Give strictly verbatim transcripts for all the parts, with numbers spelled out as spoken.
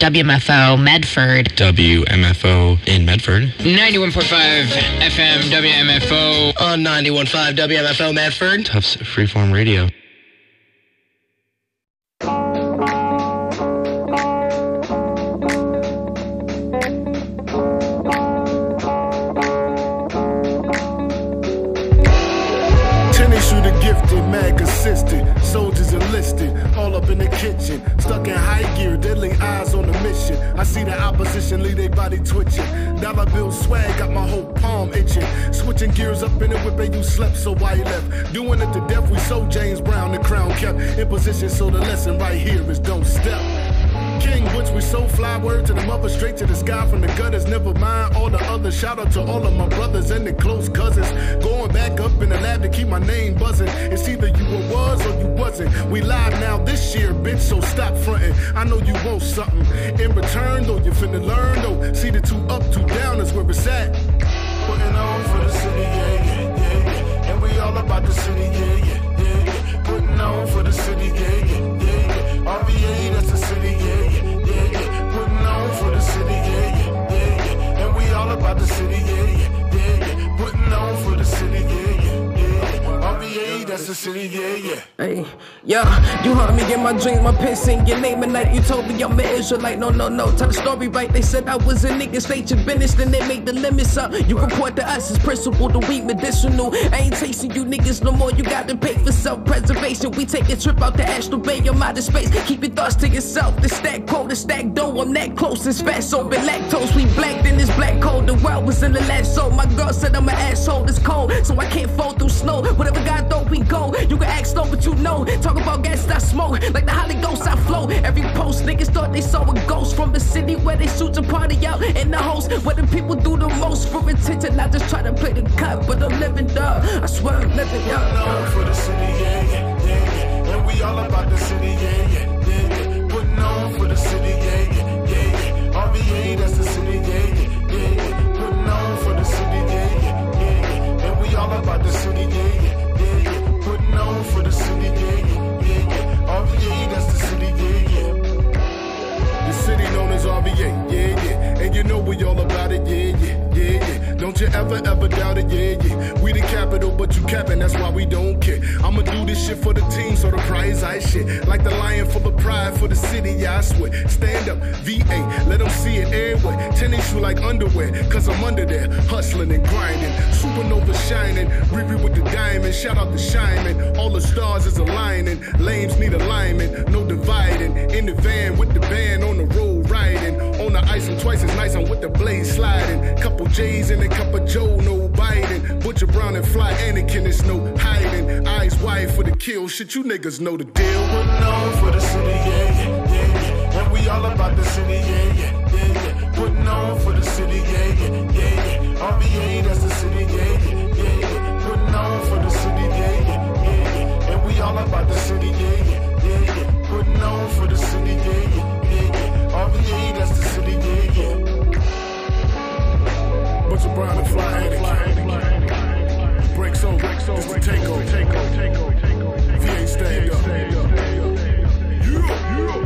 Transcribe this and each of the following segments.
W M F O Medford. W M F O in Medford. ninety-one point five F M W M F O. On ninety-one point five W M F O Medford. Tufts Freeform Radio. Mad consistent, soldiers enlisted, all up in the kitchen, stuck in high gear, deadly eyes on the mission. I see the opposition leave their body twitching. Dollar bill swag got my whole palm itching. Switching gears up in the whip and you slept, so why you left? Doing it to death, we sold James Brown, the crown kept in position, so the lesson right here is don't step. King Butch, we so fly, word to the mother, straight to the sky from the gutters. Never mind all the others. Shout out to all of my brothers and the close cousins. Going back up in the lab to keep my name buzzing. It's either you were was or you wasn't. We live now this year, bitch, so stop fronting. I know you want something in return, though. You finna learn, though. See the two up, two down is where it's at. Putting on for the city, yeah, yeah, yeah, yeah. And we all about the city, yeah, yeah, yeah, yeah. Putting on for the city, yeah, yeah, yeah, yeah. R V A, that's the city, yeah, yeah, yeah, yeah. Putting on for the city, yeah, yeah, yeah, yeah. And we all about the city, yeah, yeah, yeah, yeah. Putting on for the city, yeah, yeah, yeah, yeah. R V A, that's the city, yeah, yeah. Hey, yeah, you heard me in my dreams, my pen sing your name at night. You told me I'm an Israelite, no, no, no, tell the story right. They said I was a nigga, state your business, then they made the limits up. You report to us as principle, the weed medicinal. I ain't chasing you niggas no more, you got to pay for self-preservation. We take a trip out to Astral Bay, your outer space. Keep your thoughts to yourself, the stack quote, the stack dough, I'm that close, it's fat, so been lactose. We blacked in this black cold, the world was in the last soul. My girl said I'm an asshole, it's cold, so I can't fall through snow. Whatever God thought we go, you can ask no, but you know. Talk about gas, I smoke, like the Holy Ghost, I flow. Every post, niggas thought they saw a ghost from the city where they shoot a party out in the host, where the people do the most for attention. I just try to play the cut, but I'm living up. I swear I'm living up. Known for the city, yeah, yeah, yeah, yeah. And we all about the city, yeah, yeah, yeah, yeah. Putting on for the city, yeah, yeah, yeah, yeah. R V A, that's the city, yeah, yeah, yeah, yeah. Putting on for the city, yeah, yeah, yeah, yeah. And we all about the city, yeah, yeah, yeah, yeah. Putting on for the city, yeah, yeah, yeah, yeah. R V A, that's the city, yeah, yeah. The city known as R V A, yeah, yeah. And you know we all about it, yeah, yeah, yeah, yeah. Don't you ever, ever doubt it, yeah, yeah. We the capital, but you capping, that's why we don't care. I'ma do this shit for the team, so the prize I shit. Like the lion full of pride for the city, yeah, I swear. Stand up, V A, let them see it everywhere. Tennis shoe like underwear, cause I'm under there. Hustling and grinding, supernova shining. Riri with the diamond, shout out to Shyman. All the stars is aligning, lames need alignment, no dividing. In the van with the band, on the road riding. On the ice, I'm twice as nice, I'm with the blade sliding. Couple J's and a cup of Joe, no biting. Butcher Brown and Fly Anakin, it's no hiding. Eyes wide for the kill, shit, you niggas know the deal. We're known for the city, yeah, yeah, yeah, yeah. And we all about the city, yeah, yeah, yeah, yeah. Putting on for the city, yeah, yeah, yeah, yeah. R V A, that's the city, yeah, yeah, yeah, yeah. Putting on for the city, yeah, yeah, yeah, yeah. And we all about the city, yeah, yeah, yeah, yeah. Putting on for the city, yeah, yeah, yeah, yeah. R V A, that's the city, yeah, yeah. Butcher Brown and Fly Anakin. Breaks over, breaks over, it's the takeover, takeover, takeover. V A stand up. Yeah, yeah.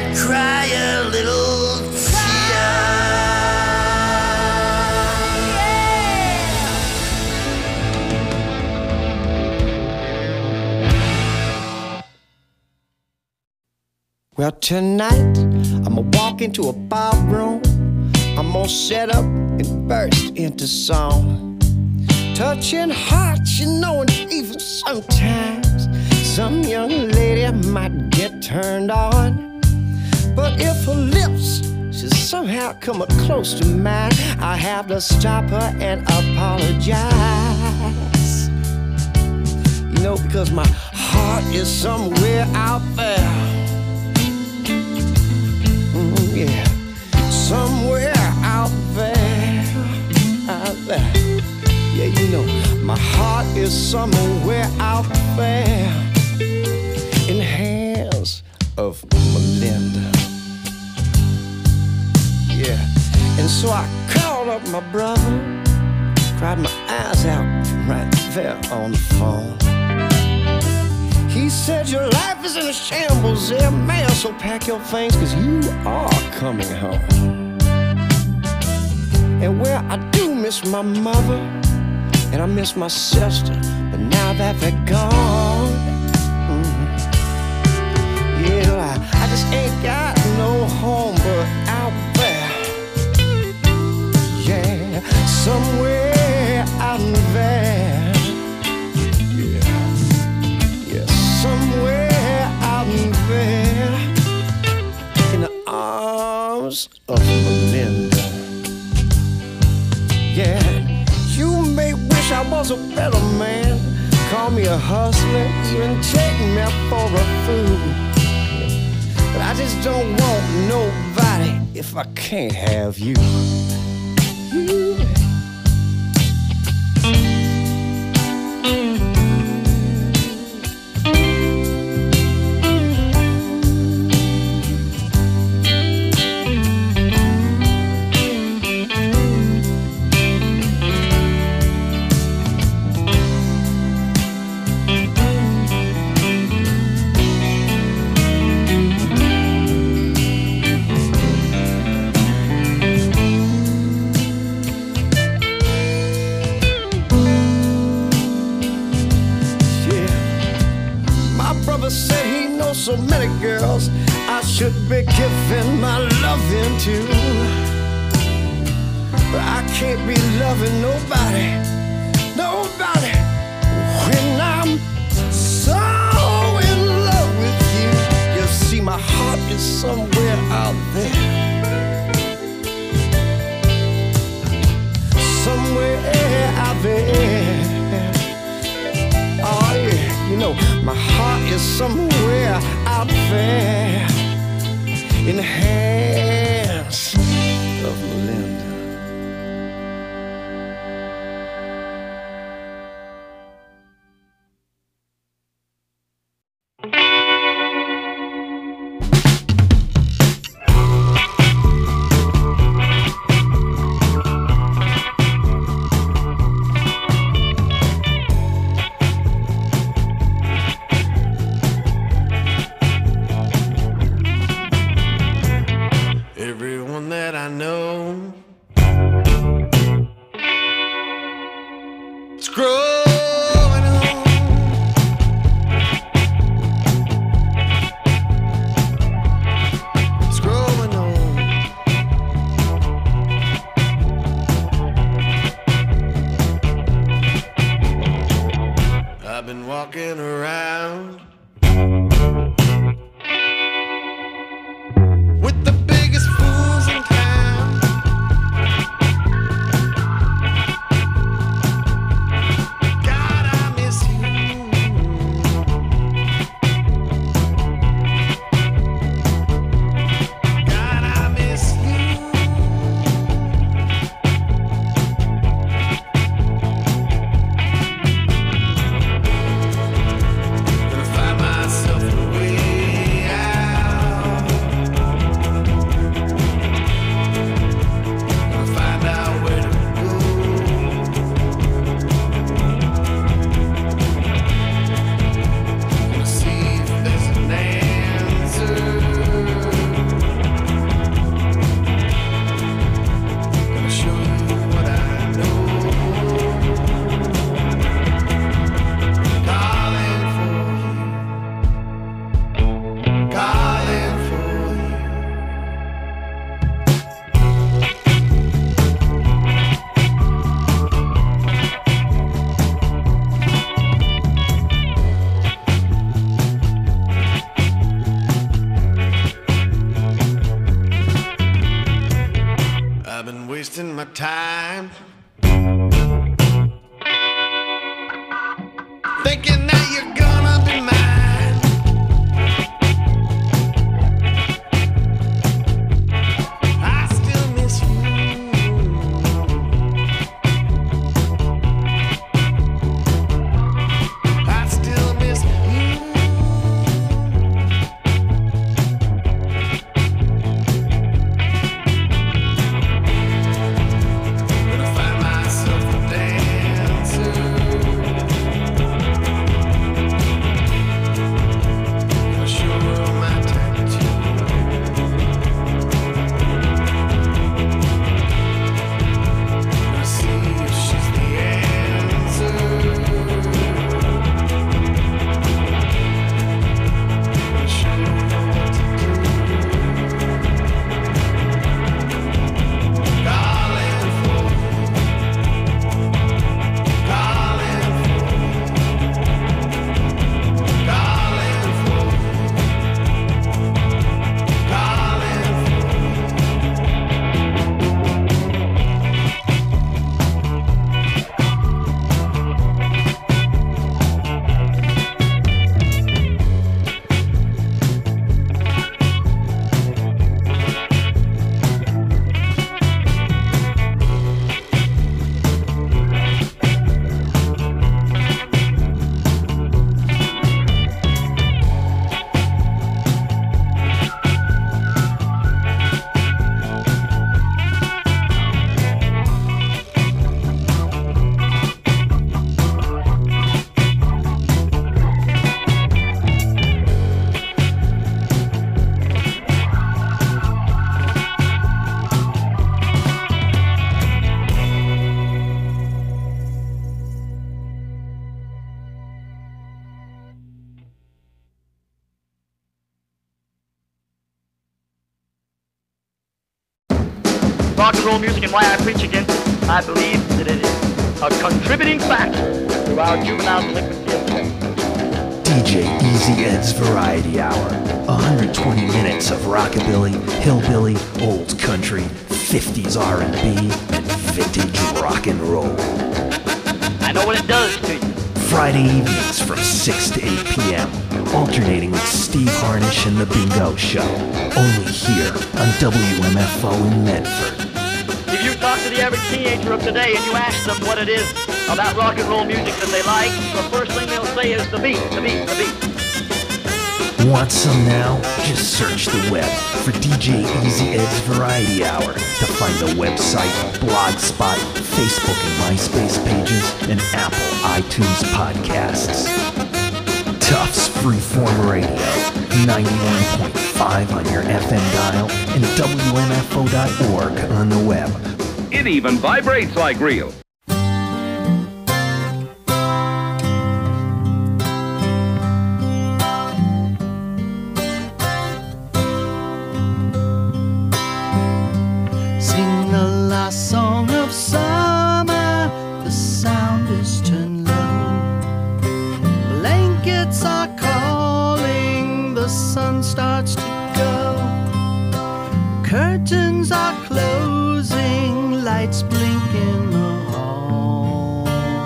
might cry a little tear. Well, tonight I'ma walk into a ballroom. I'm gonna set up and burst into song, touching hearts, you know, and even sometimes some young lady might get turned on. But if her lips should somehow come up close to mine, I have to stop her and apologize. You know, because my heart is somewhere out there. Mm, yeah, somewhere out there, out there. Yeah, you know, my heart is somewhere out there in the hands of Melinda. Yeah, and so I called up my brother, cried my eyes out right there on the phone. He said, your life is in a shambles there, man, so pack your things, cause you are coming home. And where I do miss my mother, and I miss my sister, but now that they're gone, mm, yeah, I, I just ain't got no home but out there. Yeah, somewhere out there. Yeah, yeah, somewhere out there in the arms of Melinda. Yeah, you may wish I was a better man, call me a hustler, even take me for a fool. But I just don't want nobody if I can't have you. You. So many girls I should be giving my loving to, but I can't be loving nobody, nobody when I'm so in love with you. You see, my heart is somewhere out there, somewhere out there. Oh yeah, you know, my heart is somewhere out there in the hands of Melinda. wasting my time. Thinking that you're gonna be mine. I still miss you. I still miss you. Gonna find myself a dancer. Gonna show her my tattoo. Gonna see if she's the answer. Gonna show her what to do. Calling for, calling for, calling for, calling Rock and roll music and why I preach against it, I believe that it is a contributing factor to our juvenile delinquency of D J Easy Ed's Variety Hour. one hundred twenty minutes of rockabilly, hillbilly, old country, fifties R and B, and vintage rock and roll. I know what it does to you. Friday evenings from six to eight p.m. Alternating with Steve Harnish and The Bingo Show. Only here on W M F O in Medford. If you talk to the average teenager of today and you ask them what it is about rock and roll music that they like, the first thing they'll say is the beat, the beat, the beat. Want some now? Just search the web for D J Easy Ed's Variety Hour to find the website, Blogspot, Facebook and MySpace pages, and Apple iTunes podcasts. Tufts Freeform Radio, ninety-one point five on your F M dial, and W M F O dot org on the web. It even vibrates like real. Sing the last song of summer, the sound is turned low. Blankets are calling, the sun starts to go. Curtains are closing, lights blink in the hall.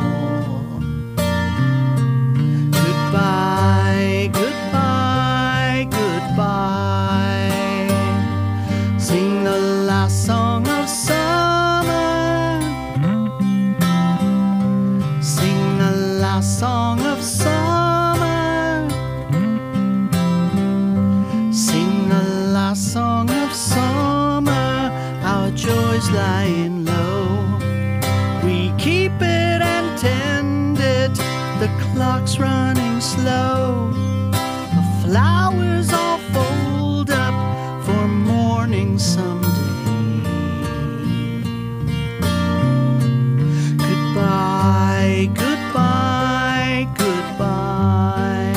Goodbye, goodbye, goodbye. Sing the last song of summer. Sing the last song of summer. Sing the last song of summer. Our joy's lying low. We keep it and tend it. The clock's running slow. The flowers all fold up for morning someday. Goodbye, goodbye, goodbye.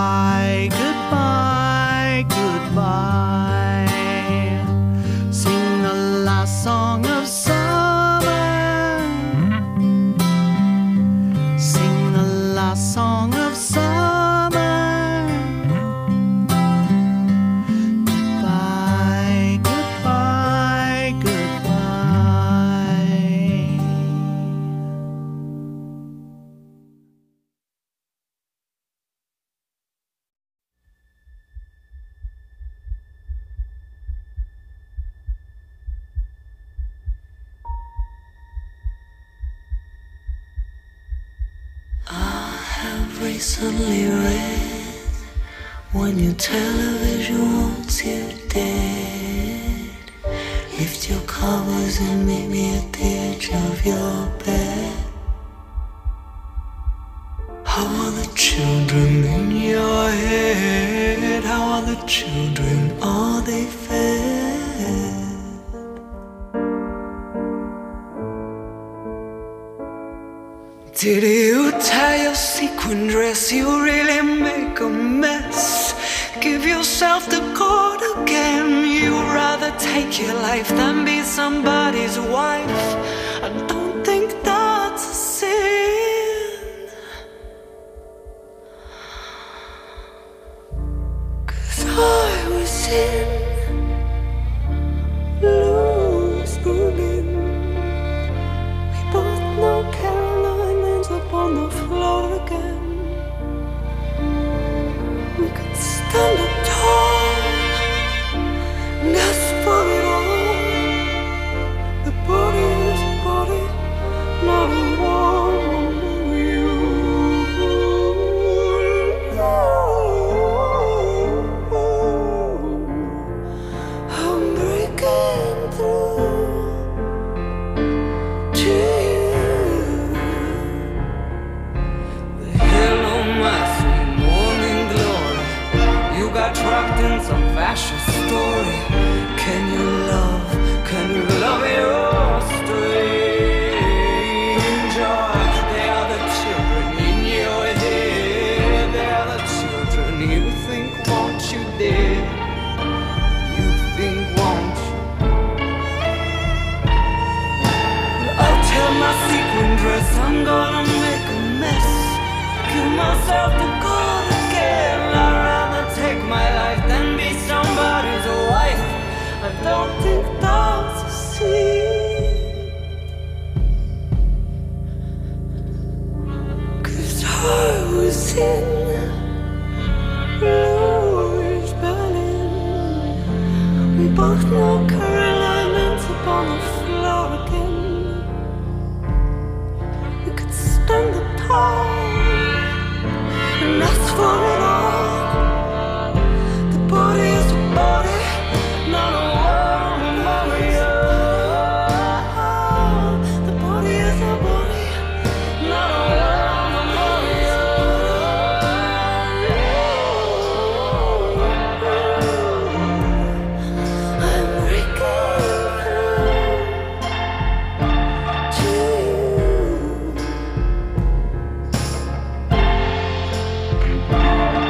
Goodbye, goodbye, goodbye. Sing I've recently read, when your television wants you dead, lift your covers and meet me at the edge of your bed. How are the children in your head? How are the children? Are they fed? Did you tie your sequin dress? You really make a mess. Give yourself the cord again. You'd rather take your life than be somebody's wife. I don't think that's a sin, 'cause I was in Louis Berlin. We both know Caroline ends up on the floor again. We could stand up tall and ask for it all. The body is a body, not a woman. You, I'm breaking through to you. The hell on my sweet morning glory. You got trapped in some fascist story. Can you love, can you love your stranger? They are the children in your head. They are the children you think want you dead. You think want you. Well, I'll tell my sequin dress I'm gonna make a mess. Give myself the call again. I'd rather take my life than be somebody's wife. I don't think that's a sin, 'cause I was in Louis Berlin. We both know Caroline ends up on the floor again. We could stand up tall and ask for it all. The body is a body, not a woman. The body is a body, not a woman. I'm breaking through to you.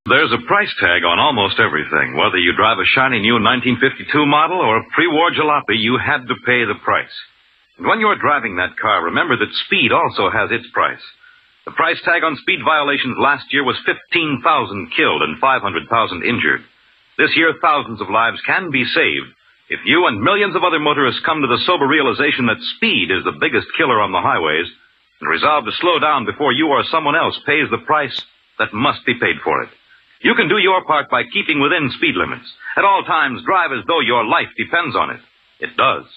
There's a price tag on almost everything. Whether you drive a shiny new nineteen fifty-two model or a pre-war jalopy, you had to pay the price. And when you're driving that car, remember that speed also has its price. The price tag on speed violations last year was fifteen thousand killed and five hundred thousand injured. This year, thousands of lives can be saved if you and millions of other motorists come to the sober realization that speed is the biggest killer on the highways and resolve to slow down before you or someone else pays the price that must be paid for it. You can do your part by keeping within speed limits. At all times, drive as though your life depends on it. It does.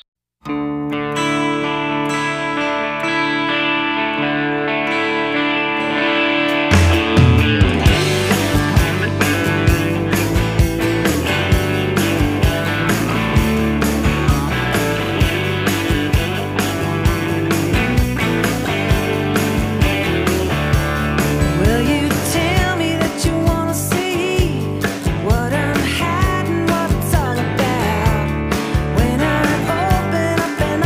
What I'm hiding, what it's all about. When I open up and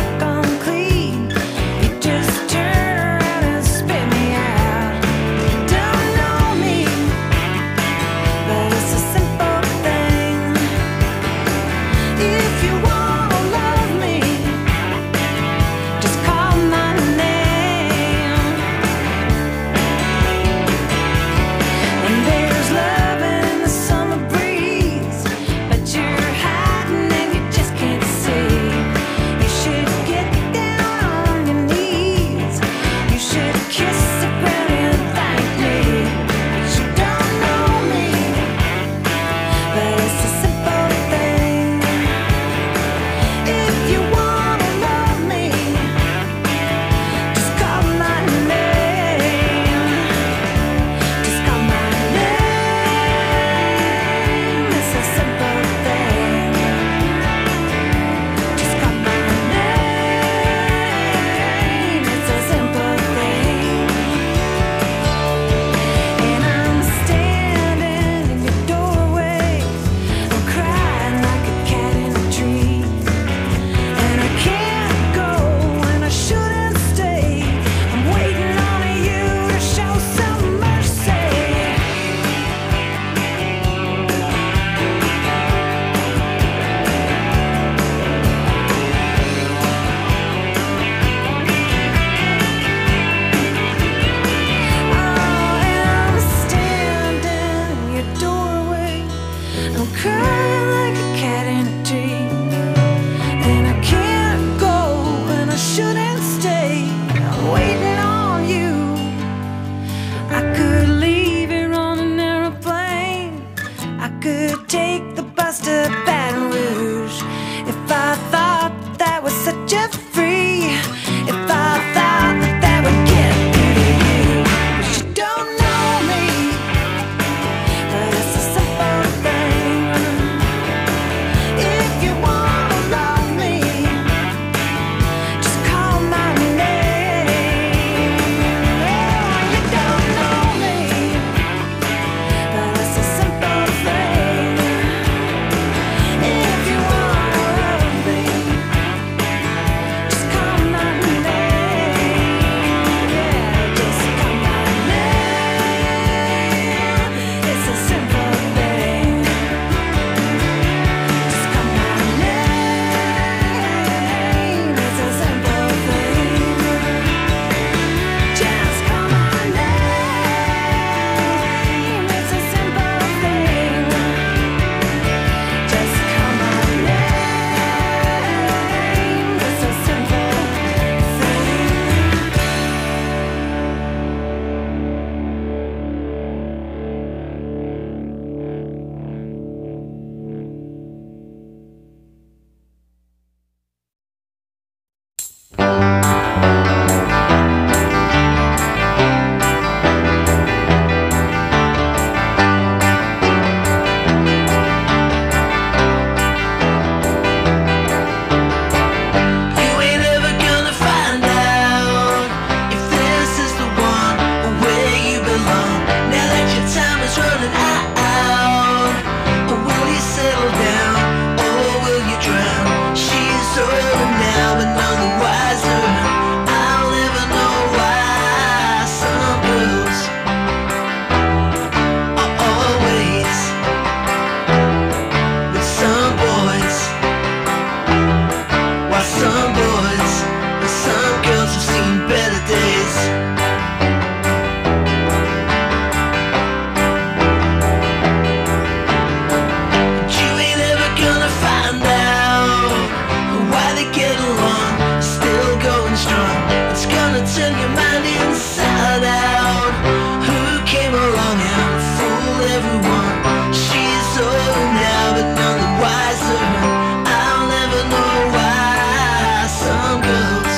turn your mind inside out. Who came along and fooled everyone? She's older now, but none the wiser. I'll never know why some girls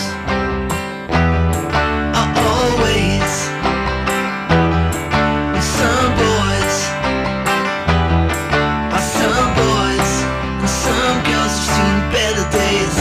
are always with some boys, are some boys, and some girls have seen better days.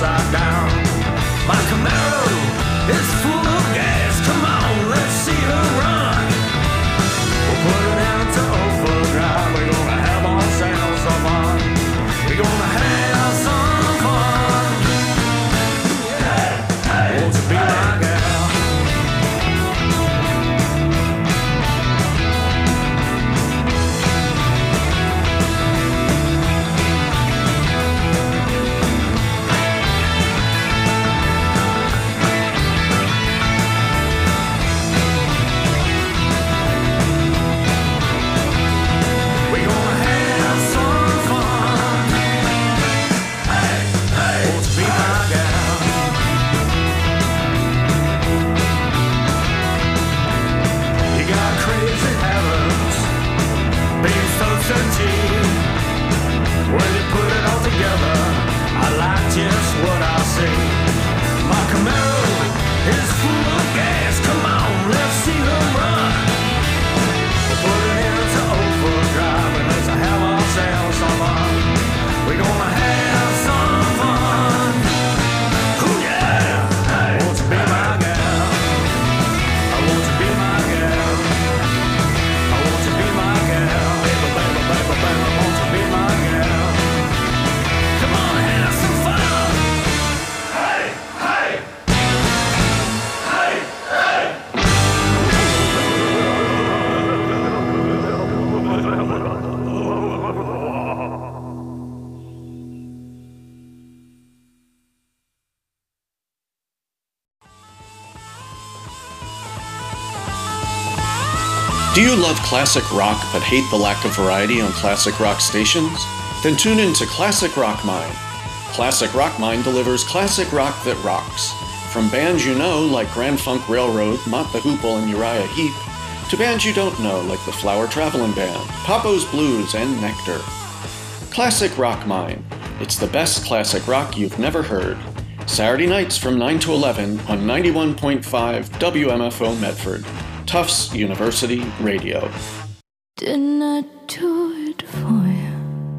upside down. My Camaro is full of gas. Come on, let's see her run. We'll put it into overdrive. We're gonna have ourselves some fun. We're gonna have some fun. Hey, hey, won't you be my girl? When you put it all together, I like just what I see. My Camaro is full of gas. Come on, let's see them run. We'll put it into overdrive and let's have ourselves some fun. We're gonna have some fun. Ooh yeah, hey, won't you be my girl? I want you be my girl. I want you be my girl. Baby, baby, baby, baby, won't you be my girl? Come on, have some fun. Hey, hey. Hey, hey. Do you love classic rock but hate the lack of variety on classic rock stations? Then tune in to Classic Rock Mine. Classic Rock Mine delivers classic rock that rocks. From bands you know like Grand Funk Railroad, Mott the Hoople, and Uriah Heep, to bands you don't know like the Flower Traveling Band, Papo's Blues, and Nectar. Classic Rock Mine. It's the best classic rock you've never heard. Saturday nights from nine to eleven on ninety-one point five W M F O Medford. Tufts University Radio. Didn't I do it for you?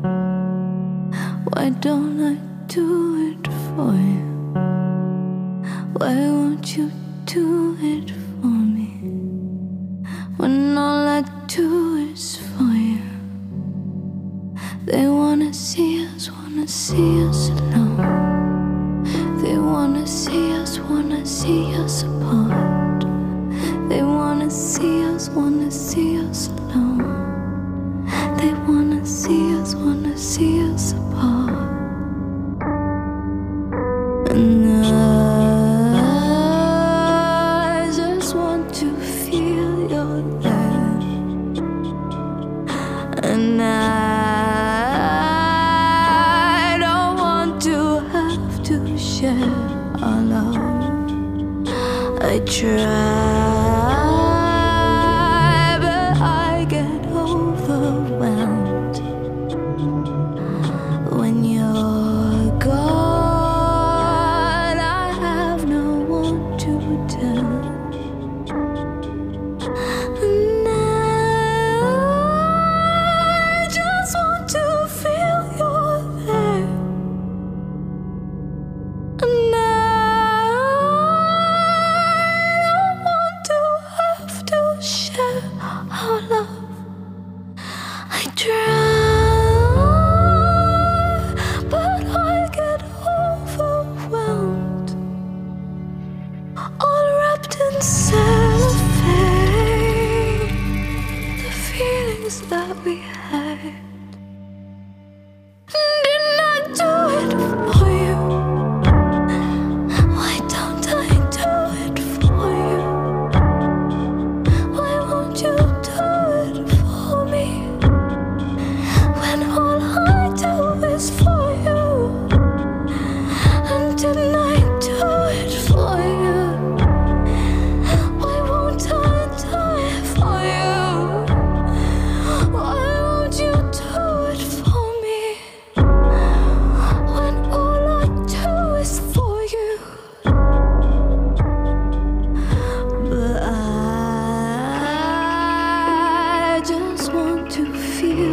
Why don't I do it for you? Why won't you do it for me? When all I do is for you. They wanna see us, wanna see us alone. They wanna see us, wanna see us apart. They wanna see us, wanna see us alone. They wanna see us, wanna see us apart. And I just want to feel your love. And I don't want to have to share our love. I try.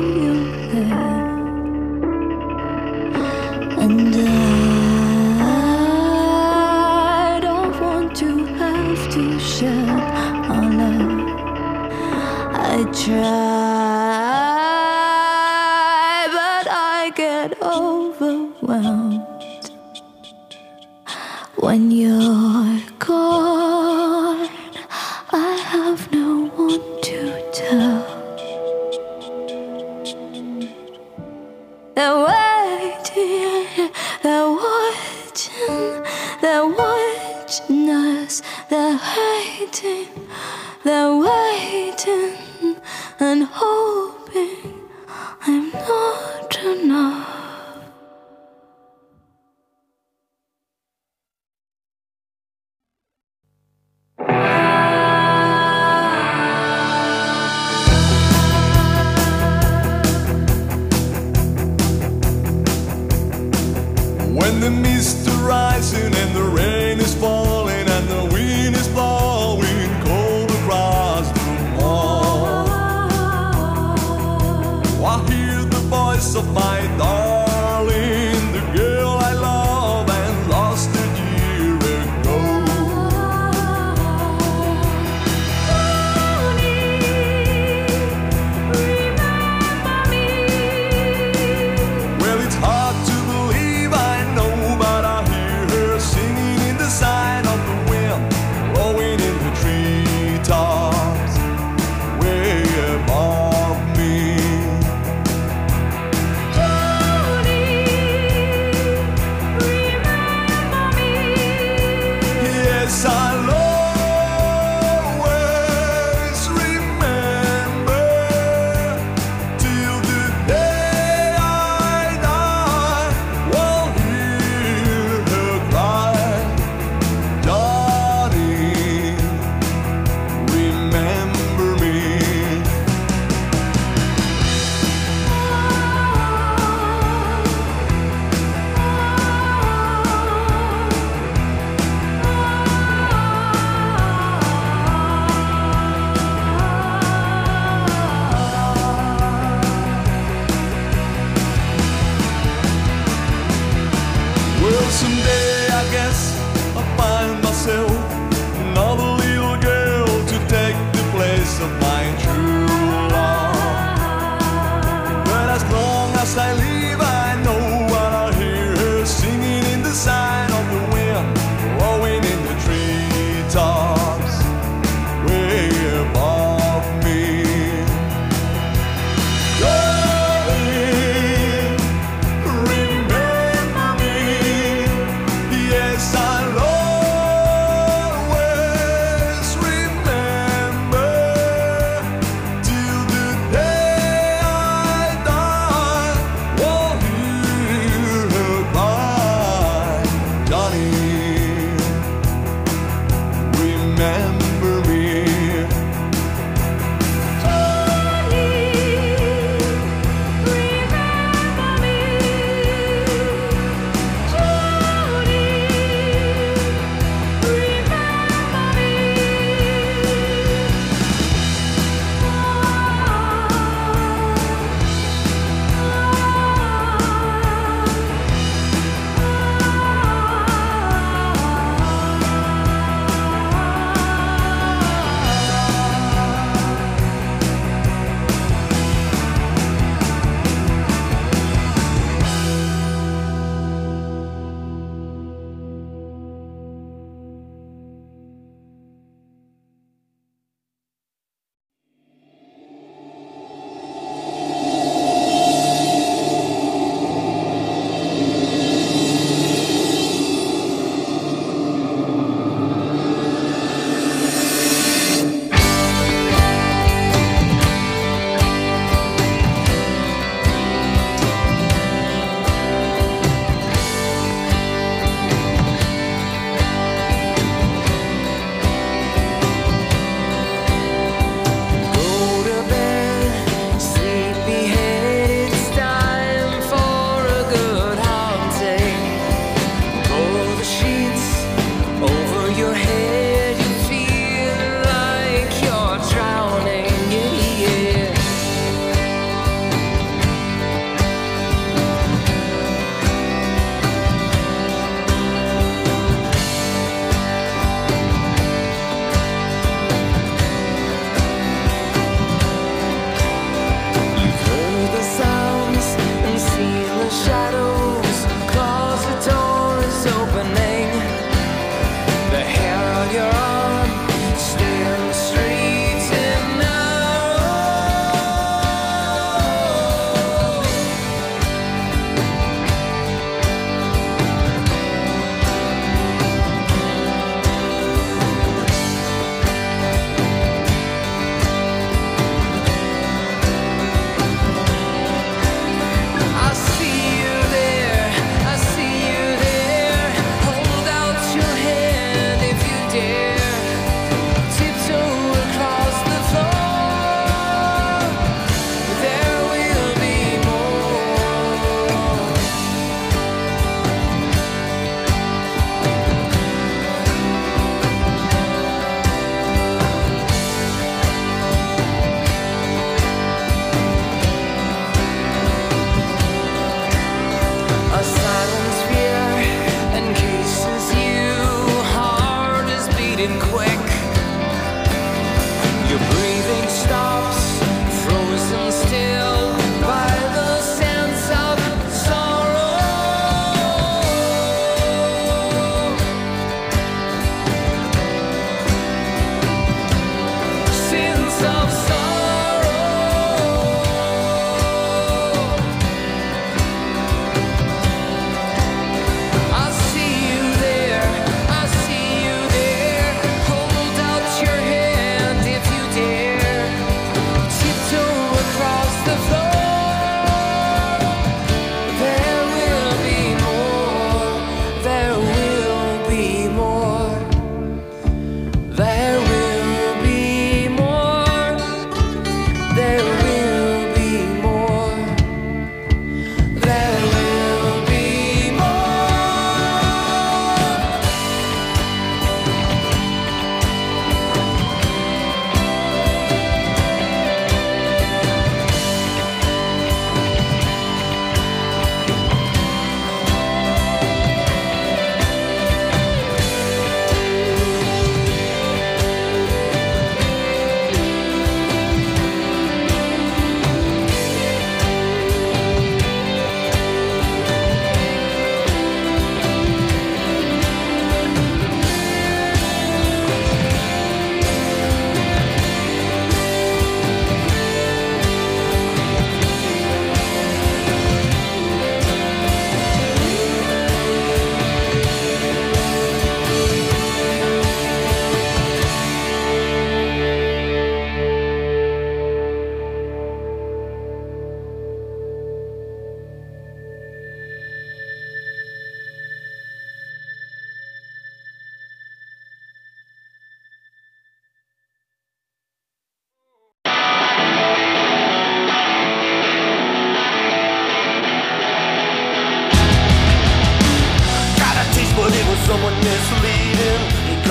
And I I try, but I get overwhelmed when you're gone. I have no one to tell. They're waiting, they're watching, they're watching us, they're hating, they're waiting and hoping I'm not enough. When the mist is rising and the rain is falling and the wind is blowing cold across the moor, I hear the voice of my darling, the girl I love and lost a year ago. Well, it's hard to believe, I know, but I hear her singing in the sign of the wind, blowing in the treetops way above me. Yes, I'll always remember till the day I die. While hear her cry, darling, remember me. Well, someday I guess I'll find myself another little girl to take the place of my true love. But as long as I live, I know what I hear her singing in the sign of the wind, blowing in the treetops way above me. Darling, remember me. Yes, I'll always remember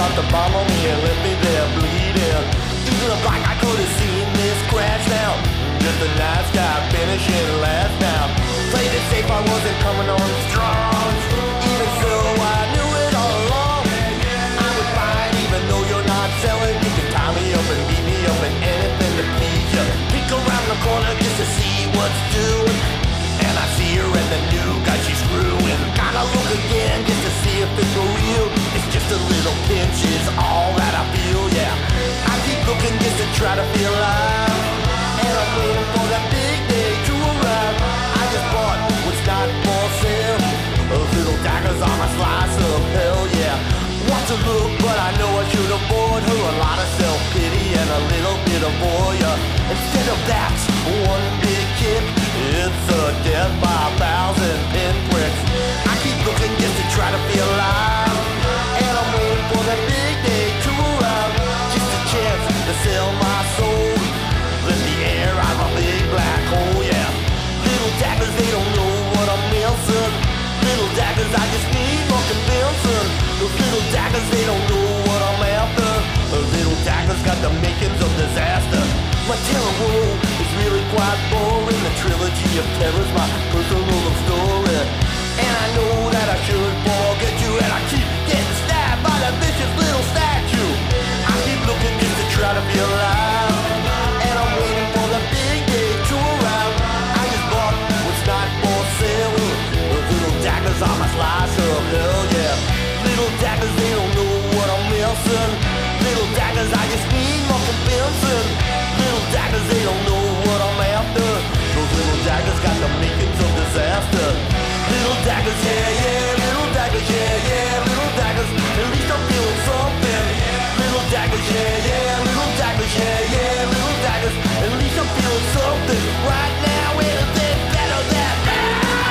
dropped a bomb on me and left me there bleeding. It looked like I could have seen this crash now. Just a nice guy finishing last now. Played it safe, I wasn't coming on strong. Even so, I knew it all along. I would fight even though you're not selling. You can tie me up and beat me up and anything to please you. Peek around the corner just to see what's doing. And I see her and the new guy she's screwing. Gotta look again just to see if it's for real. It's just a little pinch is all that I feel, yeah. I keep looking just to try to feel alive. And I'm waiting for that big day to arrive. I just bought what's not for sale. Those little daggers on a slice of hell, yeah. Want to look, but I know I should avoid her. A lot of self-pity and a little bit of voyeur. Instead of that, one big kick. It's a death by a thousand pinpricks. I keep looking just to try to feel alive. And I'm waiting for that big day to arrive. Just a chance to sell my soul. Let the air out of a big black hole, yeah. Little daggers, they don't know what I'm missing. Little daggers, I just need more convincing. Those little daggers, they don't know what I'm after. Those little daggers got the makings of disaster. My terror world is really quite boring. The trilogy of terror's my personal love story. And I know that I should forget you. And I keep getting stabbed by that vicious little statue. I keep looking just to try to feel alive. And I'm waiting for the big day to arrive. I just bought what's not for sale. Those little daggers on my slice of hell, yeah. Little daggers, they don't know what I'm missing. Little daggers, I just need more convincing. Little daggers, they don't know what I'm after. Those little daggers got the makings of disaster. Little daggers, yeah, yeah. Little daggers, yeah, yeah. Little daggers, at least I'm feeling something. Little daggers, yeah, yeah. Little daggers, yeah, yeah. Little daggers, at least I'm feeling something. Right now, anything better than that.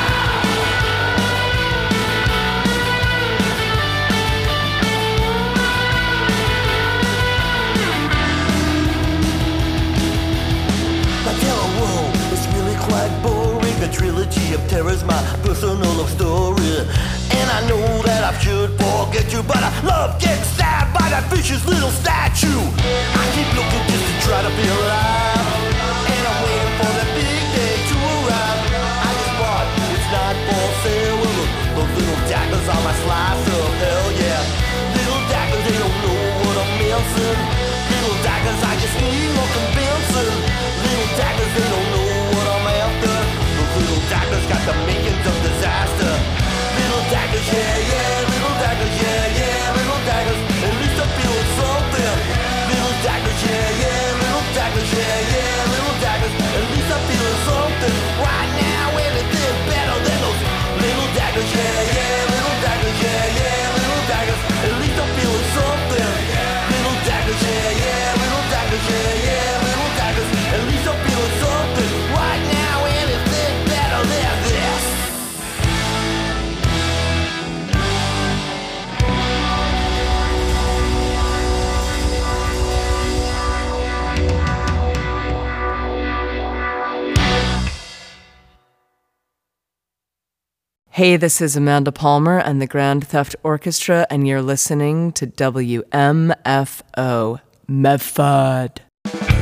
My terror world is really quite boring. The trilogy of terror's my personal love story. And I know that I should forget you, but I love getting stabbed by that vicious little statue. I keep looking just to try to feel alive. And I'm waiting for that big day to arrive. I just bought it's not for sale. Those little daggers on my slice of hell, yeah. Little daggers, they don't know what I'm missing. Little daggers, I just need more convincing. Little daggers, they don't know what I'm after. Those little daggers got the makings of disaster. Little daggers, yeah, yeah. Little daggers, yeah, yeah. Little daggers, at least I'm feeling something. Little daggers, yeah, yeah. Little daggers, yeah, yeah. Little daggers, at least I'm feeling something. Right now, anything better than those little daggers, yeah, yeah. Little daggers, yeah, yeah. Little daggers, at least I'm feeling something. Little daggers, yeah, yeah. Little daggers, yeah, yeah. Little daggers, at least I'm feeling something. Right now, anything better than this. Hey, this is Amanda Palmer and the Grand Theft Orchestra, and you're listening to W M F O Medford.